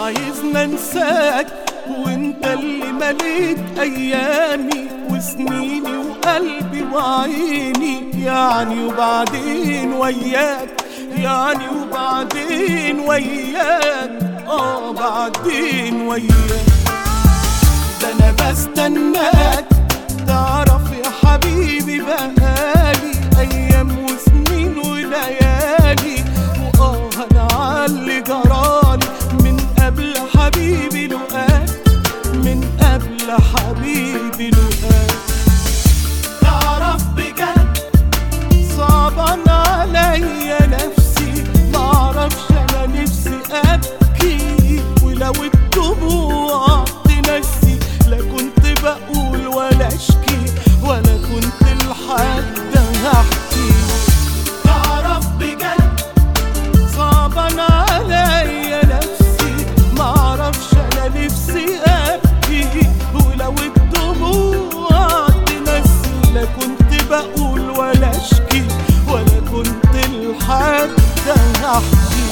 عايزنا انساك وانت اللي مليت ايامي وسنيني وقلبي وعيني، يعني وبعدين وياك، يعني وبعدين وياك، بعدين وياك. ده انا بستناك تعرف يا حبيبي، بقالي ايام وسنين وليالي، انا عاللي جرالي من قبل حبيبي لقاك، من قبل حبيبي لقاك. تعرف بجد صعبان عليا نفسي، معرفش انا نفسي ابكي، ولو الدموع تنسي لا كنت بقول ولا اشكي، ولا كنت لحد هحكي. تعرف بجد صعبان عليا نفسي، معرفش انا نفسي ابكي، ولو الدموع تنسي لا كنت بقول ولا اشكي، ولا كنت لحد هحكي.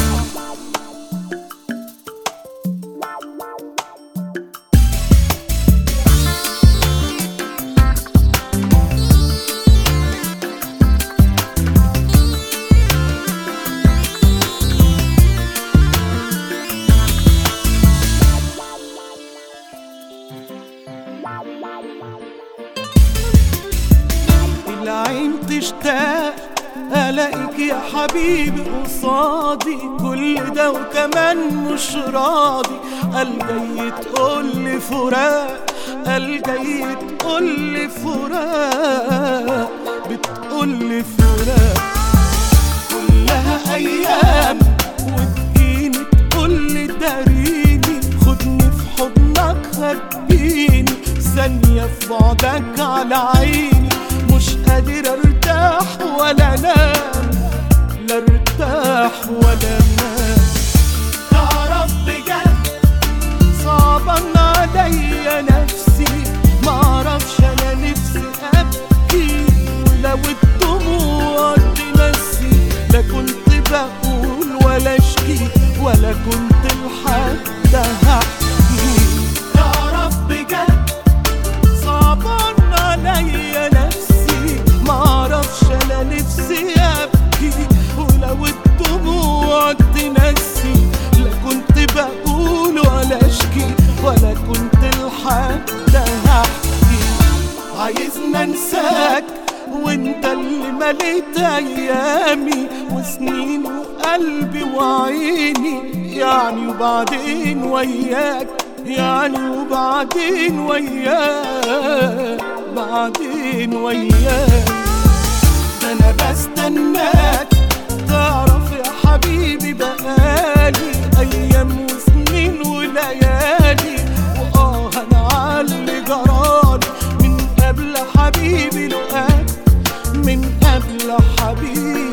العين تشتاق الاقيك يا حبيبي قصادي، كل ده وكمان مش راضي، قال جاي تقولي فراق، قال جاي تقولي فراق، بتقولي فراق. كلها ايام وتجيني تقولي داريني، خدني في حضنك هديني، ثانية في بعدك على عيني، مش قادر ارتاح ولا انام، لا ارتاح ولا انام. تعرف بجد صعبان عليا نفسي، معرفش انا نفسي ابكي، ولو الدموع تنسي لا كنت بقول ولا اشكي، ولا كنت لحد هحكي. تعرف بجد صعبان عليا نفسي، معرفش انا نفسي ابكي، ولو الدموع تنسي لا كنت بقول ولا اشكي، ولا كنت لحد هحكي. عايزنا انساك وانت اللي مليت ايامي وسنين وقلبي وعيني، يعني وبعدين وياك، يعني وبعدين وياك، بعدين وياك. ده انا بستناك تعرف يا حبيبي، بقالي ايام وسنين وليالي، انا عاللي جرالي من قبل حبيبي لقاك، من قبل حبيبي